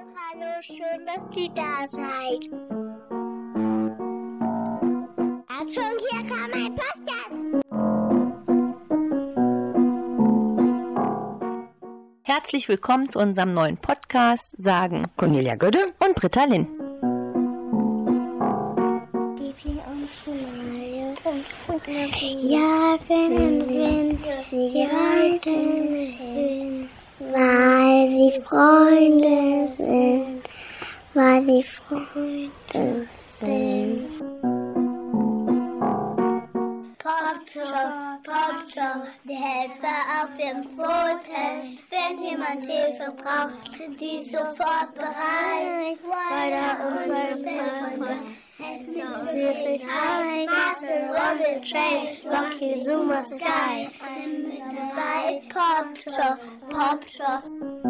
Hallo, schön, dass ihr da seid. Achtung, hier kommt mein Podcast. Herzlich willkommen zu unserem neuen Podcast, sagen Cornelia Gödde und Britta Linn. Bibi und Schneie jagen im Wind, sie reiten hin, weil sie Freunde sind, weil sie Freunde sind. Popjoch, die Helfer auf ihren Pfoten. Wenn jemand Hilfe braucht, sind sie sofort bereit. Weiter und Freunde helfen uns wirklich ein. Marcel, Robbie, Trace, Rocky, Zuma, Sky. Mit dabei Popjoch.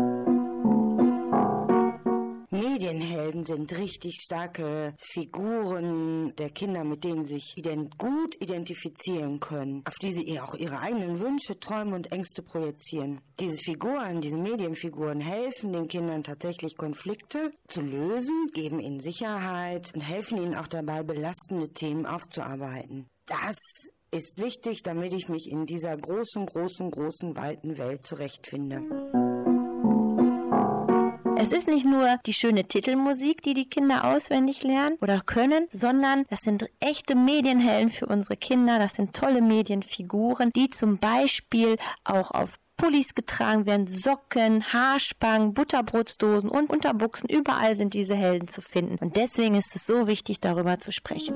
Medienhelden sind richtig starke Figuren der Kinder, mit denen sie sich gut identifizieren können, auf die sie auch ihre eigenen Wünsche, Träume und Ängste projizieren. Diese Medienfiguren helfen den Kindern tatsächlich Konflikte zu lösen, geben ihnen Sicherheit und helfen ihnen auch dabei, belastende Themen aufzuarbeiten. Das ist wichtig, damit ich mich in dieser großen, weiten Welt zurechtfinde. Es ist nicht nur die schöne Titelmusik, die die Kinder auswendig lernen oder können, sondern das sind echte Medienhelden für unsere Kinder. Das sind tolle Medienfiguren, die zum Beispiel auch auf Pullis getragen werden, Socken, Haarspangen, Butterbrotsdosen und Unterbuchsen. Überall sind diese Helden zu finden. Und deswegen ist es so wichtig, darüber zu sprechen.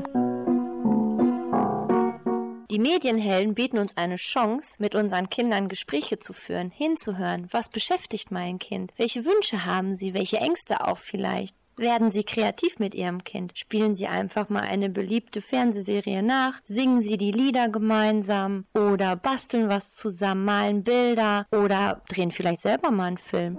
Die Medienhelden bieten uns eine Chance, mit unseren Kindern Gespräche zu führen, hinzuhören, was beschäftigt mein Kind, welche Wünsche haben sie, welche Ängste auch vielleicht. Werden Sie kreativ mit Ihrem Kind? Spielen Sie einfach mal eine beliebte Fernsehserie nach? Singen Sie die Lieder gemeinsam? Oder basteln was zusammen, malen Bilder? Oder drehen vielleicht selber mal einen Film?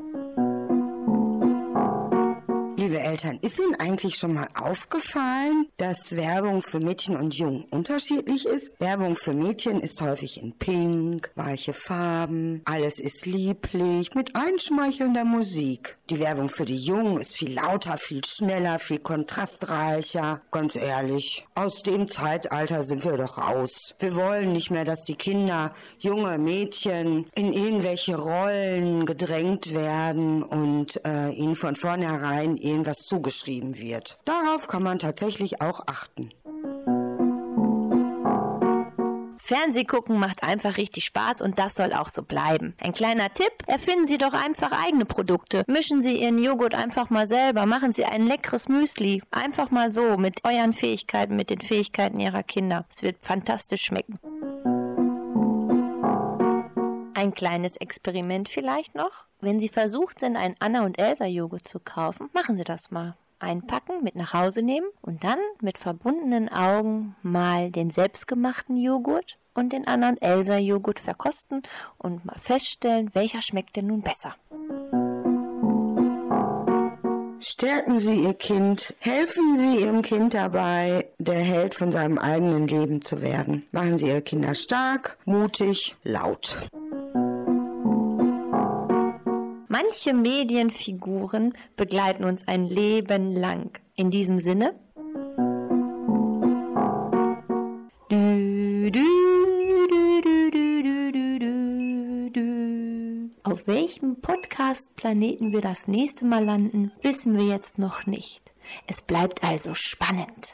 Liebe Eltern, ist Ihnen eigentlich schon mal aufgefallen, dass Werbung für Mädchen und Jungen unterschiedlich ist? Werbung für Mädchen ist häufig in Pink, weiche Farben, alles ist lieblich, mit einschmeichelnder Musik. Die Werbung für die Jungen ist viel lauter, viel schneller, viel kontrastreicher. Ganz ehrlich, aus dem Zeitalter sind wir doch raus. Wir wollen nicht mehr, dass die Kinder, junge Mädchen, in irgendwelche Rollen gedrängt werden und ihnen von vornherein irgendwas zugeschrieben wird. Darauf kann man tatsächlich auch achten. Fernsehgucken macht einfach richtig Spaß und das soll auch so bleiben. Ein kleiner Tipp, erfinden Sie doch einfach eigene Produkte. Mischen Sie Ihren Joghurt einfach mal selber, machen Sie ein leckeres Müsli. Einfach mal so, mit euren Fähigkeiten, mit den Fähigkeiten Ihrer Kinder. Es wird fantastisch schmecken. Ein kleines Experiment vielleicht noch. Wenn Sie versucht sind, einen Anna und Elsa Joghurt zu kaufen, machen Sie das mal. Einpacken, mit nach Hause nehmen und dann mit verbundenen Augen mal den selbstgemachten Joghurt und den Anna und Elsa Joghurt verkosten und mal feststellen, welcher schmeckt denn nun besser. Stärken Sie Ihr Kind, helfen Sie Ihrem Kind dabei, der Held von seinem eigenen Leben zu werden. Machen Sie Ihre Kinder stark, mutig, laut. Manche Medienfiguren begleiten uns ein Leben lang. In diesem Sinne. Auf welchem Podcast-Planeten wir das nächste Mal landen, wissen wir jetzt noch nicht. Es bleibt also spannend.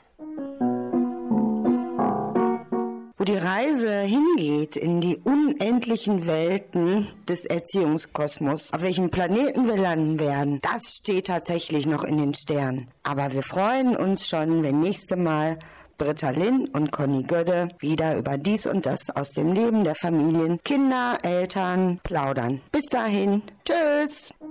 Wo die Reise hingeht in die unendlichen Welten des Erziehungskosmos, auf welchem Planeten wir landen werden, das steht tatsächlich noch in den Sternen. Aber wir freuen uns schon, wenn nächste Mal Britta Linn und Conny Gödde wieder über dies und das aus dem Leben der Familien, Kinder, Eltern plaudern. Bis dahin, tschüss!